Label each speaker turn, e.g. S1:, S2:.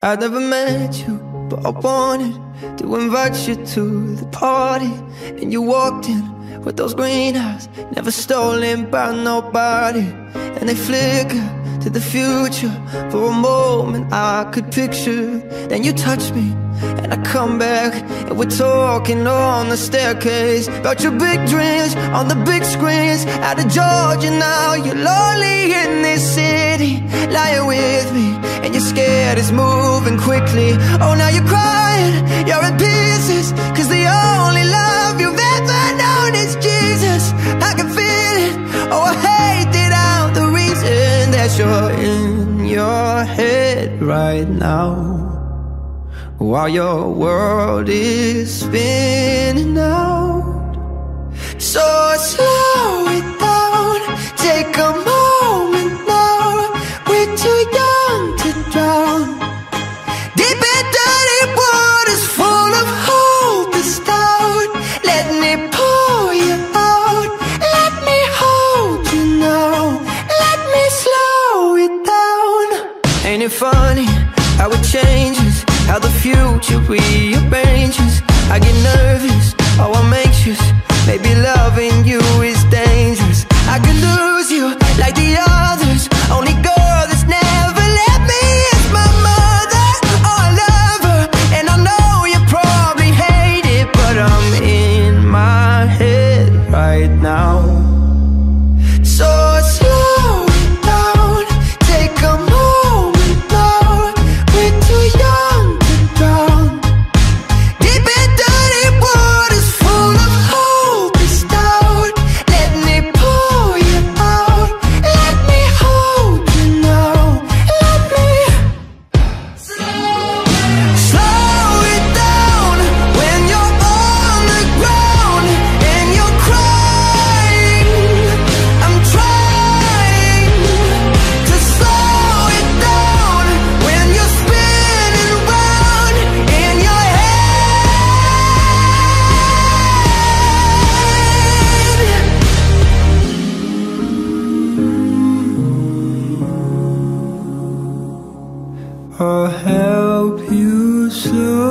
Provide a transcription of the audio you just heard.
S1: I never met you, but I wanted to invite you to the party. And you walked in with those green eyes, never stolen by nobody. And they flicker to the future. For a moment I could picture. Then you touch me and I come back, and we're talking on the staircase about your big dreams on the big screens. Out of Georgia now, you're lonely in this city, lying with me, and you're scared it's moving quickly. Oh, now you're crying, you're in pieces, cause the only love you've ever known is Jesus. I can feel it, oh I hate it out, the reason that you're in your head right now, while your world is spinning out. So slow it down, take a moment now. We're too young to drown, deep in dirty waters full of hope and doubt. Let me pull you out, let me hold you now, let me slow it down. Ain't it funny how it changes, how the future rearranges? I get nervous, oh I'm anxious, maybe loving you is dangerous. I could lose you like the others, only girl that's never let me is my mother. Oh I love her, and I know you probably hate it, but I'm in my head right now. So slow it down, take a moment now. We're too young to drown, deep in dirty waters full of hope and doubt. Let me pull you out, let me hold you now, let me slow it down. When you're on the ground and you're crying, I'm trying to slow it down. When you're spinning round in your head, I'll help you slow